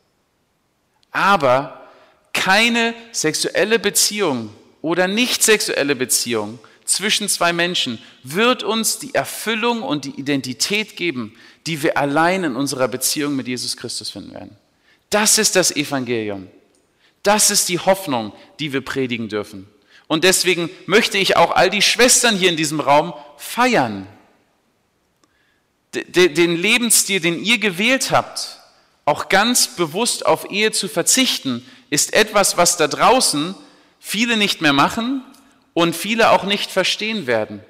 Aber keine sexuelle Beziehung oder nicht sexuelle Beziehung zwischen 2 Menschen wird uns die Erfüllung und die Identität geben, die wir allein in unserer Beziehung mit Jesus Christus finden werden. Das ist das Evangelium. Das ist die Hoffnung, die wir predigen dürfen. Und deswegen möchte ich auch all die Schwestern hier in diesem Raum feiern. den Lebensstil, den ihr gewählt habt, auch ganz bewusst auf Ehe zu verzichten, ist etwas, was da draußen viele nicht mehr machen und viele auch nicht verstehen werden.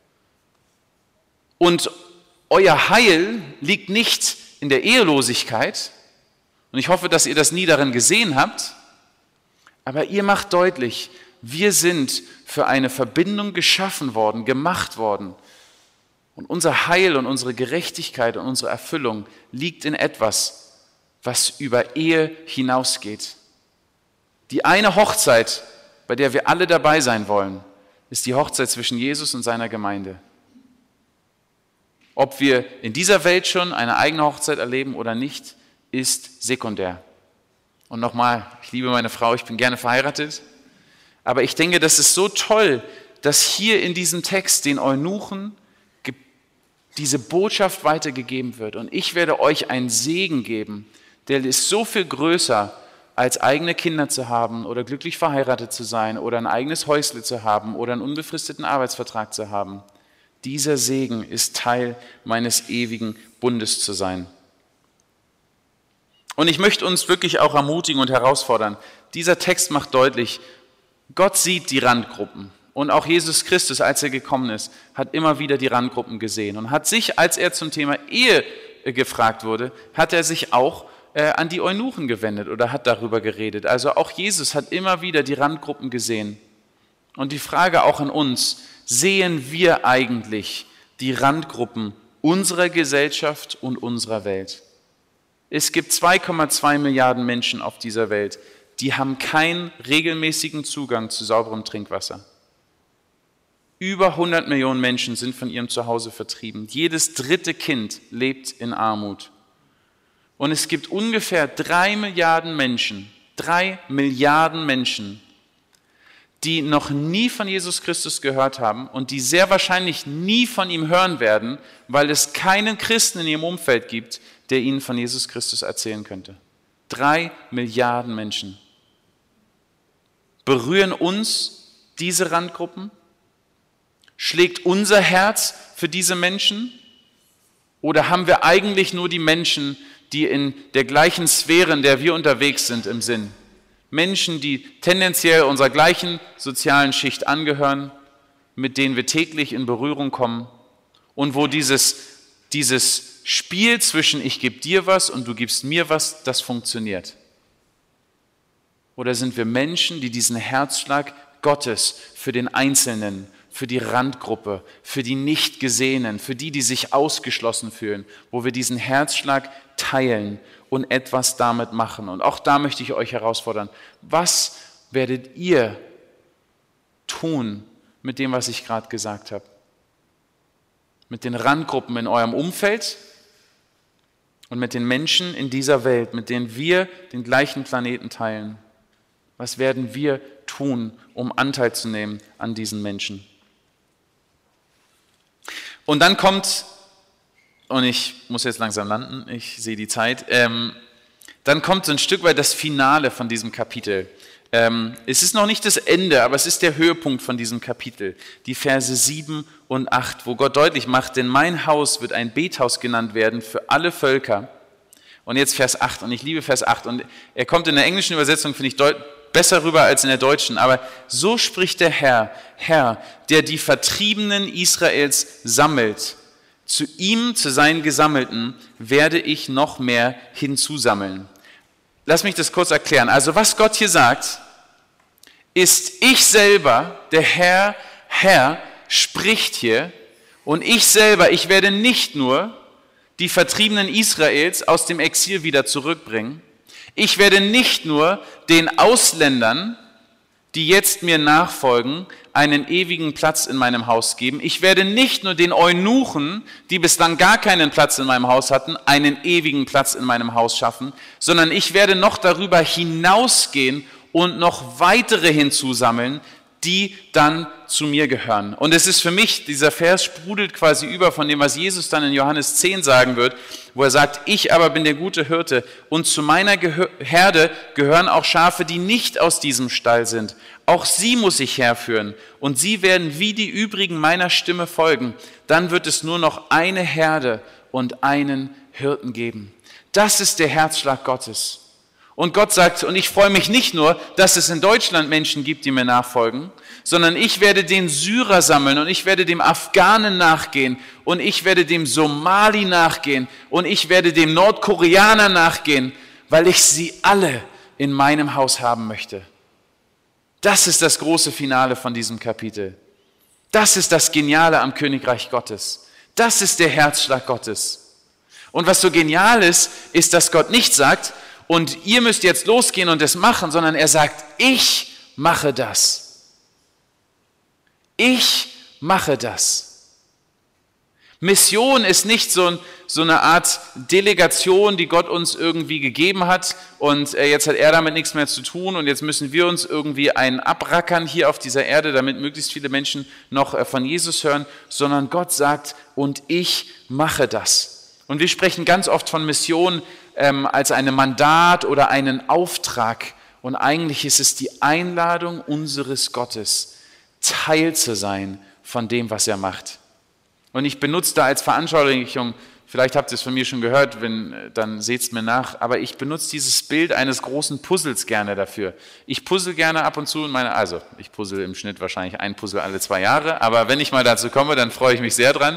Und euer Heil liegt nicht in der Ehelosigkeit, und ich hoffe, dass ihr das nie darin gesehen habt, aber ihr macht deutlich, wir sind für eine Verbindung geschaffen worden, gemacht worden. Und unser Heil und unsere Gerechtigkeit und unsere Erfüllung liegt in etwas, was über Ehe hinausgeht. Die eine Hochzeit, bei der wir alle dabei sein wollen, ist die Hochzeit zwischen Jesus und seiner Gemeinde. Ob wir in dieser Welt schon eine eigene Hochzeit erleben oder nicht, ist sekundär. Und nochmal, ich liebe meine Frau, ich bin gerne verheiratet, aber ich denke, das ist so toll, dass hier in diesem Text den Eunuchen diese Botschaft weitergegeben wird. Und ich werde euch einen Segen geben, der ist so viel größer, als eigene Kinder zu haben oder glücklich verheiratet zu sein oder ein eigenes Häusle zu haben oder einen unbefristeten Arbeitsvertrag zu haben. Dieser Segen ist Teil meines ewigen Bundes zu sein. Und ich möchte uns wirklich auch ermutigen und herausfordern. Dieser Text macht deutlich, Gott sieht die Randgruppen. Und auch Jesus Christus, als er gekommen ist, hat immer wieder die Randgruppen gesehen und hat sich, als er zum Thema Ehe gefragt wurde, hat er sich auch an die Eunuchen gewendet oder hat darüber geredet. Also auch Jesus hat immer wieder die Randgruppen gesehen. Und die Frage auch an uns, sehen wir eigentlich die Randgruppen unserer Gesellschaft und unserer Welt? Es gibt 2,2 Milliarden Menschen auf dieser Welt, die haben keinen regelmäßigen Zugang zu sauberem Trinkwasser. Über 100 Millionen Menschen sind von ihrem Zuhause vertrieben. Jedes dritte Kind lebt in Armut. Und es gibt ungefähr 3 Milliarden Menschen, die noch nie von Jesus Christus gehört haben und die sehr wahrscheinlich nie von ihm hören werden, weil es keinen Christen in ihrem Umfeld gibt, der ihnen von Jesus Christus erzählen könnte. 3 Milliarden Menschen. Berühren uns diese Randgruppen? Schlägt unser Herz für diese Menschen? Oder haben wir eigentlich nur die Menschen, die in der gleichen Sphäre, in der wir unterwegs sind, im Sinn? Menschen, die tendenziell unserer gleichen sozialen Schicht angehören, mit denen wir täglich in Berührung kommen und wo dieses Spiel zwischen ich gebe dir was und du gibst mir was, das funktioniert. Oder sind wir Menschen, die diesen Herzschlag Gottes für den Einzelnen, für die Randgruppe, für die Nichtgesehenen, für die sich ausgeschlossen fühlen, wo wir diesen Herzschlag teilen und etwas damit machen. Und auch da möchte ich euch herausfordern, was werdet ihr tun mit dem, was ich gerade gesagt habe? Mit den Randgruppen in eurem Umfeld und mit den Menschen in dieser Welt, mit denen wir den gleichen Planeten teilen. Was werden wir tun, um Anteil zu nehmen an diesen Menschen? Und dann kommt, und ich muss jetzt langsam landen, ich sehe die Zeit, dann kommt so ein Stück weit das Finale von diesem Kapitel. Es ist noch nicht das Ende, aber es ist der Höhepunkt von diesem Kapitel, die Verse 7 und 8, wo Gott deutlich macht, denn mein Haus wird ein Bethaus genannt werden für alle Völker. Und jetzt Vers 8, und ich liebe Vers 8, und er kommt in der englischen Übersetzung, finde ich, besser rüber als in der deutschen, aber so spricht der Herr, der die Vertriebenen Israels sammelt. Zu ihm, zu seinen Gesammelten, werde ich noch mehr hinzusammeln. Lass mich das kurz erklären. Also was Gott hier sagt, ist, ich selber, der Herr spricht hier, und ich selber, ich werde nicht nur die Vertriebenen Israels aus dem Exil wieder zurückbringen, ich werde nicht nur den Ausländern, die jetzt mir nachfolgen, einen ewigen Platz in meinem Haus geben. Ich werde nicht nur den Eunuchen, die bislang gar keinen Platz in meinem Haus hatten, einen ewigen Platz in meinem Haus schaffen, sondern ich werde noch darüber hinausgehen und noch weitere hinzusammeln, die dann zu mir gehören. Und es ist für mich, dieser Vers sprudelt quasi über von dem, was Jesus dann in Johannes 10 sagen wird, wo er sagt, ich aber bin der gute Hirte und zu meiner Herde gehören auch Schafe, die nicht aus diesem Stall sind. Auch sie muss ich herführen und sie werden wie die übrigen meiner Stimme folgen. Dann wird es nur noch eine Herde und einen Hirten geben. Das ist der Herzschlag Gottes. Und Gott sagt, und ich freue mich nicht nur, dass es in Deutschland Menschen gibt, die mir nachfolgen, sondern ich werde den Syrer sammeln und ich werde dem Afghanen nachgehen und ich werde dem Somali nachgehen und ich werde dem Nordkoreaner nachgehen, weil ich sie alle in meinem Haus haben möchte. Das ist das große Finale von diesem Kapitel. Das ist das Geniale am Königreich Gottes. Das ist der Herzschlag Gottes. Und was so genial ist, ist, dass Gott nicht sagt, und ihr müsst jetzt losgehen und es machen, sondern er sagt, ich mache das. Ich mache das. Mission ist nicht so eine Art Delegation, die Gott uns irgendwie gegeben hat und jetzt hat er damit nichts mehr zu tun und jetzt müssen wir uns irgendwie einen abrackern hier auf dieser Erde, damit möglichst viele Menschen noch von Jesus hören, sondern Gott sagt, und ich mache das. Und wir sprechen ganz oft von Mission als ein Mandat oder einen Auftrag. Und eigentlich ist es die Einladung unseres Gottes, Teil zu sein von dem, was er macht. Und ich benutze da als Veranschaulichung, vielleicht habt ihr es von mir schon gehört, dann seht es mir nach, aber ich benutze dieses Bild eines großen Puzzles gerne dafür. Ich puzzle gerne ab und zu, ich puzzle im Schnitt wahrscheinlich ein Puzzle alle 2 Jahre, aber wenn ich mal dazu komme, dann freue ich mich sehr dran.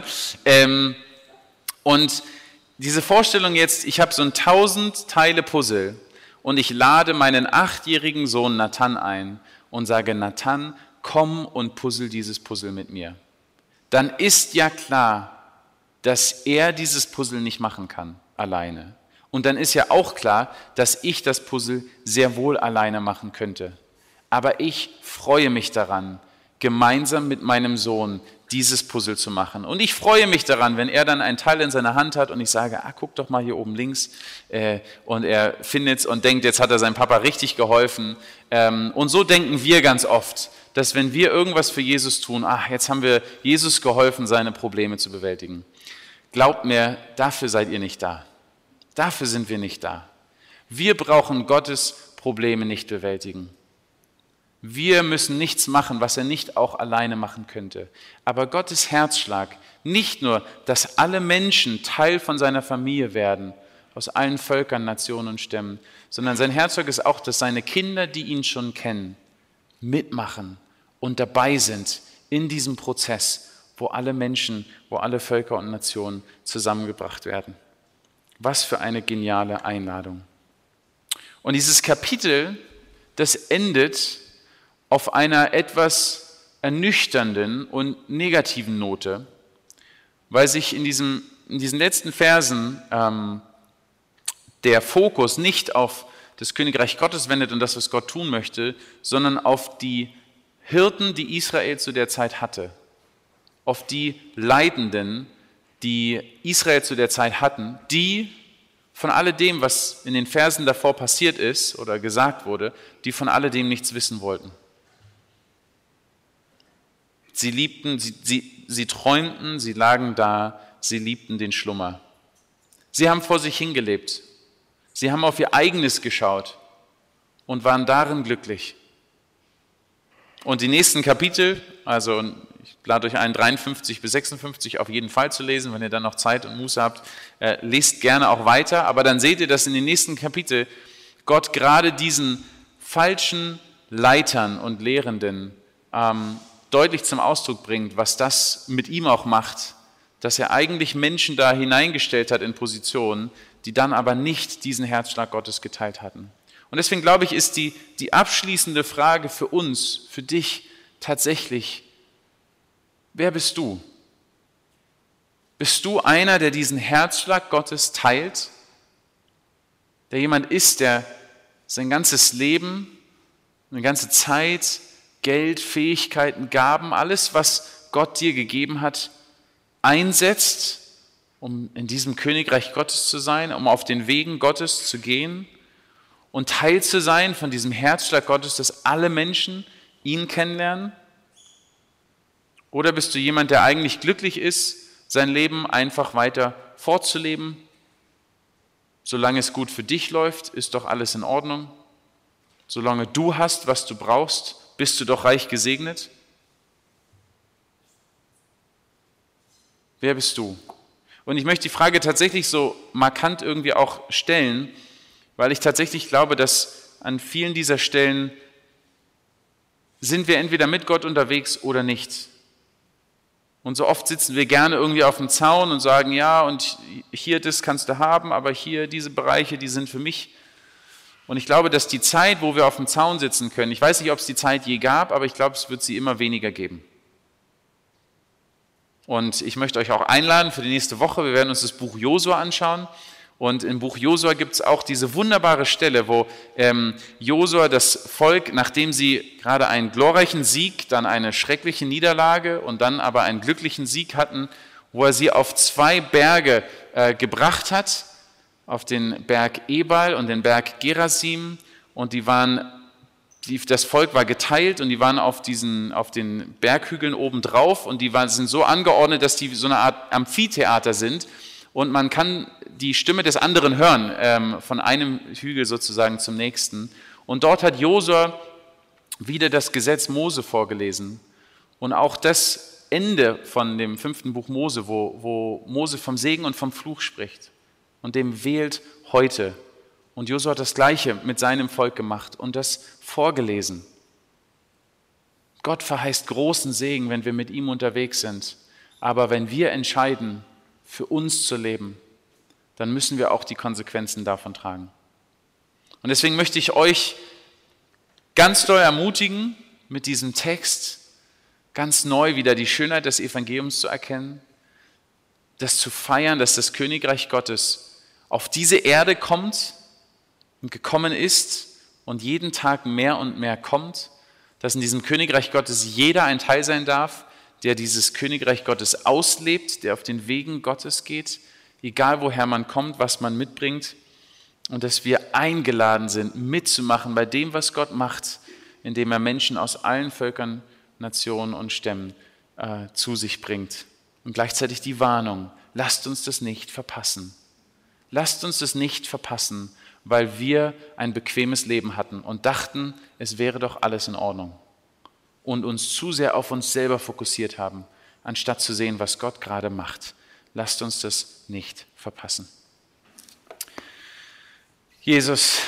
Und diese Vorstellung jetzt, ich habe so ein 1000 Teile Puzzle und ich lade meinen 8-jährigen Sohn Nathan ein und sage, Nathan, komm und puzzle dieses Puzzle mit mir. Dann ist ja klar, dass er dieses Puzzle nicht machen kann, alleine. Und dann ist ja auch klar, dass ich das Puzzle sehr wohl alleine machen könnte. Aber ich freue mich daran, gemeinsam mit meinem Sohn dieses Puzzle zu machen. Und ich freue mich daran, wenn er dann ein Teil in seiner Hand hat und ich sage, guck doch mal hier oben links. Und er findet es und denkt, jetzt hat er seinem Papa richtig geholfen. Und so denken wir ganz oft, dass wenn wir irgendwas für Jesus tun, jetzt haben wir Jesus geholfen, seine Probleme zu bewältigen. Glaubt mir, dafür seid ihr nicht da. Dafür sind wir nicht da. Wir brauchen Gottes Probleme nicht bewältigen. Wir müssen nichts machen, was er nicht auch alleine machen könnte. Aber Gottes Herzschlag, nicht nur, dass alle Menschen Teil von seiner Familie werden, aus allen Völkern, Nationen und Stämmen, sondern sein Herzschlag ist auch, dass seine Kinder, die ihn schon kennen, mitmachen und dabei sind in diesem Prozess, wo alle Menschen, wo alle Völker und Nationen zusammengebracht werden. Was für eine geniale Einladung. Und dieses Kapitel, das endet auf einer etwas ernüchternden und negativen Note, weil sich in diesen letzten Versen der Fokus nicht auf das Königreich Gottes wendet und das, was Gott tun möchte, sondern auf die Hirten, die Israel zu der Zeit hatte, auf die Leitenden, die Israel zu der Zeit hatten, die von alledem, was in den Versen davor passiert ist oder gesagt wurde, die von alledem nichts wissen wollten. Sie liebten, sie träumten, sie lagen da, sie liebten den Schlummer. Sie haben vor sich hingelebt. Sie haben auf ihr Eigenes geschaut und waren darin glücklich. Und die nächsten Kapitel, also ich lade euch ein, 53 bis 56 auf jeden Fall zu lesen, wenn ihr dann noch Zeit und Muße habt, lest gerne auch weiter, aber dann seht ihr, dass in den nächsten Kapitel Gott gerade diesen falschen Leitern und Lehrenden deutlich zum Ausdruck bringt, was das mit ihm auch macht, dass er eigentlich Menschen da hineingestellt hat in Positionen, die dann aber nicht diesen Herzschlag Gottes geteilt hatten. Und deswegen glaube ich, ist die abschließende Frage für uns, für dich tatsächlich, wer bist du? Bist du einer, der diesen Herzschlag Gottes teilt? Der jemand ist, der sein ganzes Leben, eine ganze Zeit, Geld, Fähigkeiten, Gaben, alles, was Gott dir gegeben hat, einsetzt, um in diesem Königreich Gottes zu sein, um auf den Wegen Gottes zu gehen und Teil zu sein von diesem Herzschlag Gottes, dass alle Menschen ihn kennenlernen? Oder bist du jemand, der eigentlich glücklich ist, sein Leben einfach weiter fortzuleben? Solange es gut für dich läuft, ist doch alles in Ordnung. Solange du hast, was du brauchst, bist du doch reich gesegnet? Wer bist du? Und ich möchte die Frage tatsächlich so markant irgendwie auch stellen, weil ich tatsächlich glaube, dass an vielen dieser Stellen sind wir entweder mit Gott unterwegs oder nicht. Und so oft sitzen wir gerne irgendwie auf dem Zaun und sagen, ja, und hier das kannst du haben, aber hier diese Bereiche, die sind für mich. Und ich glaube, dass die Zeit, wo wir auf dem Zaun sitzen können, ich weiß nicht, ob es die Zeit je gab, aber ich glaube, es wird sie immer weniger geben. Und ich möchte euch auch einladen für die nächste Woche. Wir werden uns das Buch Josua anschauen. Und im Buch Josua gibt es auch diese wunderbare Stelle, wo Josua das Volk, nachdem sie gerade einen glorreichen Sieg, dann eine schreckliche Niederlage und dann aber einen glücklichen Sieg hatten, wo er sie auf 2 Berge gebracht hat, auf den Berg Ebal und den Berg Gerasim. Und das Volk war geteilt und die waren auf den Berghügeln oben drauf und sind so angeordnet, dass die so eine Art Amphitheater sind. Und man kann die Stimme des anderen hören, von einem Hügel sozusagen zum nächsten. Und dort hat Josua wieder das Gesetz Mose vorgelesen. Und auch das Ende von dem 5. Buch Mose, wo Mose vom Segen und vom Fluch spricht. Und dem wählt heute. Und Josua hat das Gleiche mit seinem Volk gemacht und das vorgelesen. Gott verheißt großen Segen, wenn wir mit ihm unterwegs sind. Aber wenn wir entscheiden, für uns zu leben, dann müssen wir auch die Konsequenzen davon tragen. Und deswegen möchte ich euch ganz doll ermutigen, mit diesem Text ganz neu wieder die Schönheit des Evangeliums zu erkennen, das zu feiern, dass das Königreich Gottes auf diese Erde kommt und gekommen ist und jeden Tag mehr und mehr kommt, dass in diesem Königreich Gottes jeder ein Teil sein darf, der dieses Königreich Gottes auslebt, der auf den Wegen Gottes geht, egal woher man kommt, was man mitbringt, und dass wir eingeladen sind, mitzumachen bei dem, was Gott macht, indem er Menschen aus allen Völkern, Nationen und Stämmen zu sich bringt. Und gleichzeitig die Warnung, lasst uns das nicht verpassen. Lasst uns das nicht verpassen, weil wir ein bequemes Leben hatten und dachten, es wäre doch alles in Ordnung. Und uns zu sehr auf uns selber fokussiert haben, anstatt zu sehen, was Gott gerade macht. Lasst uns das nicht verpassen. Jesus,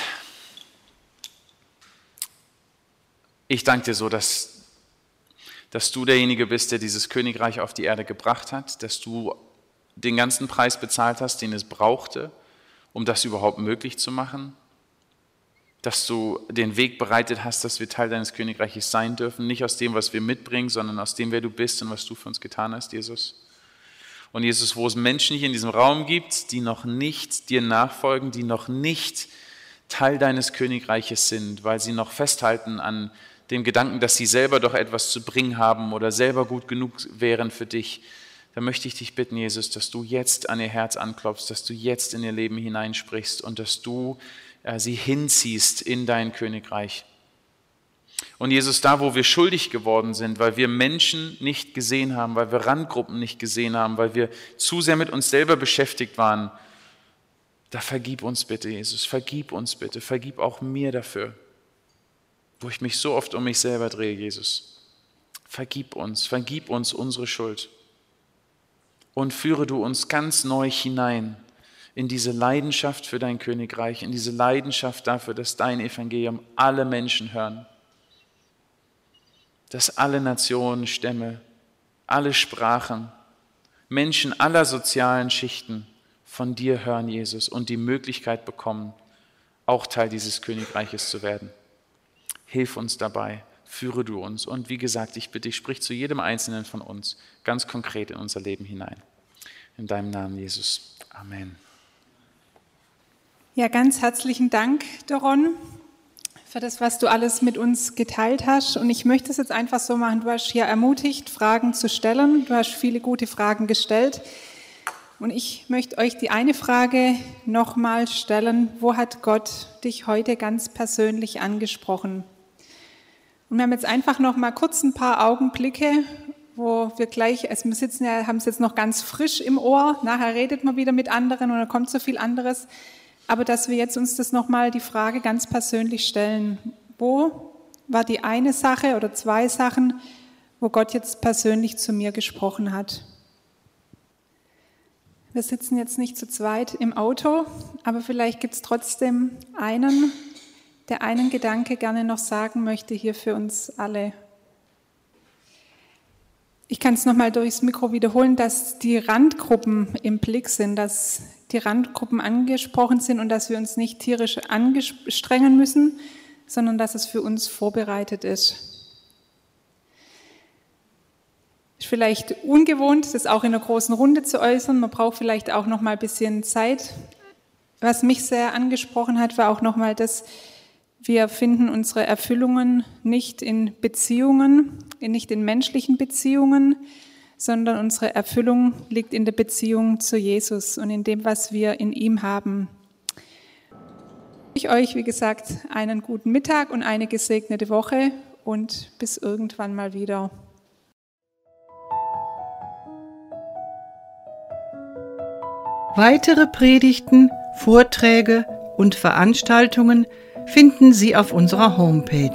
ich danke dir so, dass du derjenige bist, der dieses Königreich auf die Erde gebracht hat, dass du den ganzen Preis bezahlt hast, den es brauchte, um das überhaupt möglich zu machen. Dass du den Weg bereitet hast, dass wir Teil deines Königreiches sein dürfen, nicht aus dem, was wir mitbringen, sondern aus dem, wer du bist und was du für uns getan hast, Jesus. Und Jesus, wo es Menschen hier in diesem Raum gibt, die noch nicht dir nachfolgen, die noch nicht Teil deines Königreiches sind, weil sie noch festhalten an dem Gedanken, dass sie selber doch etwas zu bringen haben oder selber gut genug wären für dich, da möchte ich dich bitten, Jesus, dass du jetzt an ihr Herz anklopfst, dass du jetzt in ihr Leben hineinsprichst und dass du sie hinziehst in dein Königreich. Und Jesus, da wo wir schuldig geworden sind, weil wir Menschen nicht gesehen haben, weil wir Randgruppen nicht gesehen haben, weil wir zu sehr mit uns selber beschäftigt waren, da vergib uns bitte, Jesus, vergib uns bitte, vergib auch mir dafür, wo ich mich so oft um mich selber drehe, Jesus. Vergib uns unsere Schuld und führe du uns ganz neu hinein in diese Leidenschaft für dein Königreich, in diese Leidenschaft dafür, dass dein Evangelium alle Menschen hören, dass alle Nationen, Stämme, alle Sprachen, Menschen aller sozialen Schichten von dir hören, Jesus, und die Möglichkeit bekommen, auch Teil dieses Königreiches zu werden. Hilf uns dabei, führe du uns und wie gesagt, ich bitte dich, sprich zu jedem Einzelnen von uns ganz konkret in unser Leben hinein. In deinem Namen, Jesus. Amen. Ja, ganz herzlichen Dank, Doron, für das, was du alles mit uns geteilt hast. Und ich möchte es jetzt einfach so machen, du hast hier ermutigt, Fragen zu stellen. Du hast viele gute Fragen gestellt. Und ich möchte euch die eine Frage nochmal stellen. Wo hat Gott dich heute ganz persönlich angesprochen? Und wir haben jetzt einfach noch mal kurz ein paar Augenblicke, wo wir gleich, also wir sitzen ja, haben es jetzt noch ganz frisch im Ohr. Nachher redet man wieder mit anderen und dann kommt so viel anderes. Aber dass wir jetzt uns das nochmal die Frage ganz persönlich stellen, wo war die eine Sache oder zwei Sachen, wo Gott jetzt persönlich zu mir gesprochen hat? Wir sitzen jetzt nicht zu zweit im Auto, aber vielleicht gibt es trotzdem einen, der einen Gedanke gerne noch sagen möchte hier für uns alle. Ich kann es nochmal durchs Mikro wiederholen, dass die Randgruppen im Blick sind, dass die Randgruppen angesprochen sind und dass wir uns nicht tierisch anstrengen müssen, sondern dass es für uns vorbereitet ist. Ist vielleicht ungewohnt, das auch in einer großen Runde zu äußern. Man braucht vielleicht auch noch mal ein bisschen Zeit. Was mich sehr angesprochen hat, war auch noch mal, dass wir finden unsere Erfüllungen nicht in Beziehungen, nicht in menschlichen Beziehungen, sondern unsere Erfüllung liegt in der Beziehung zu Jesus und in dem, was wir in ihm haben. Ich euch, wie gesagt, einen guten Mittag und eine gesegnete Woche und bis irgendwann mal wieder. Weitere Predigten, Vorträge und Veranstaltungen finden Sie auf unserer Homepage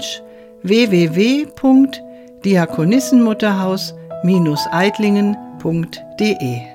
www.diakonissenmutterhaus-eidlingen.de